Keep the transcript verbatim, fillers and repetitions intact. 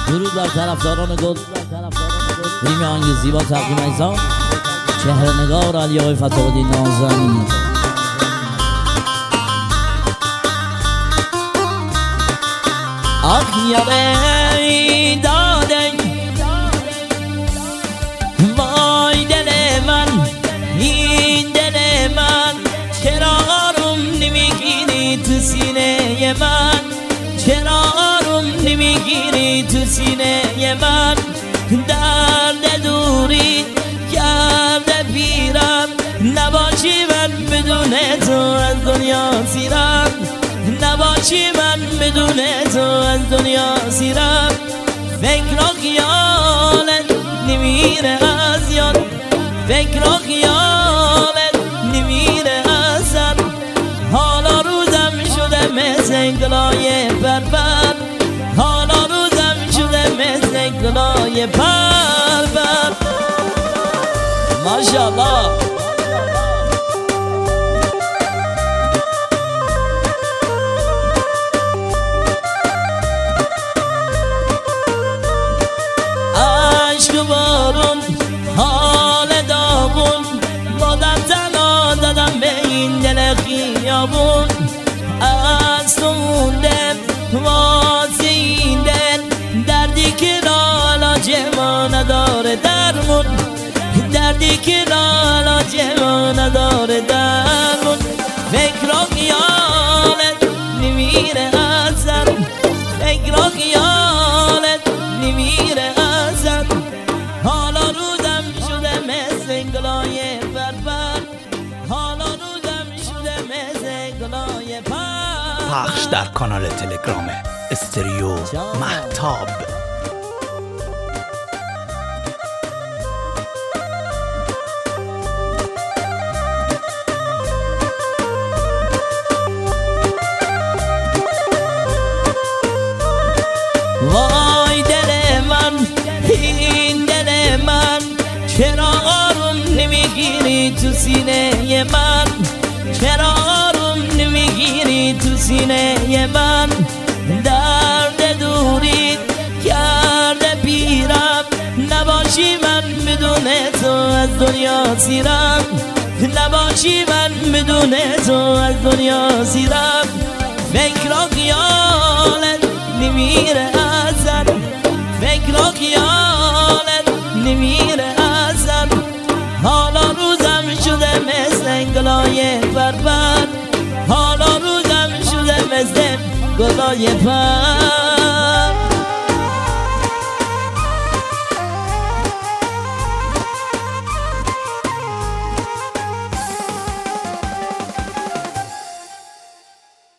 درود بر طرفداران گل بریم آهنگ زیبا تقدیم ایزان چهره نگار علی آقای فتح‌الدین نازنین. آخ یاره داده وای دل من، این دل من چرا آروم نمیگیری تو سینه من، چرا آروم نمیگیری تو سینه من. درد دوری کرده پیرم، نباشی من بدون تو از دنیا سیرم، نباشی من بدون تو از دنیا سیرم. فکر و خیالت نمیره از یاد، فکر و خیالت نمیره از سر. حالا روزم شده مثل گلای پرپر، حالا روزم شده مثل گلای پرپر. ماشاءالله. عشق بارون حال داغون، بادم تنها دادم به این دل خیابون. از تو موندم واسه این دل، دردی که علاج ما نداره درمون، دردی که علاج ما نداره درمون. فکر و خیالت نمیره از سر، فکر و خیالت نمیره از سر. حالا روزم شده مثل گلای پرپر، حالا روزم شده مثل گلای پر. پخش در کانال تلگرام استریو مهتاب. وای دل من، این دل من چرا آروم نمیگیری تو سینه من، چرا آروم نمیگیری تو سینه من. درد دوری کرده پیرم، نباشی من بدون تو از دنیا سیرم، نباشی من بدون تو از دنیا سیرم. فکر و خیالت نمیره از سر، فکر و خیالت نمیره از سر. حالا روزم شده مثل گلای پرپر، حالا روزم شده مثل گلای پر.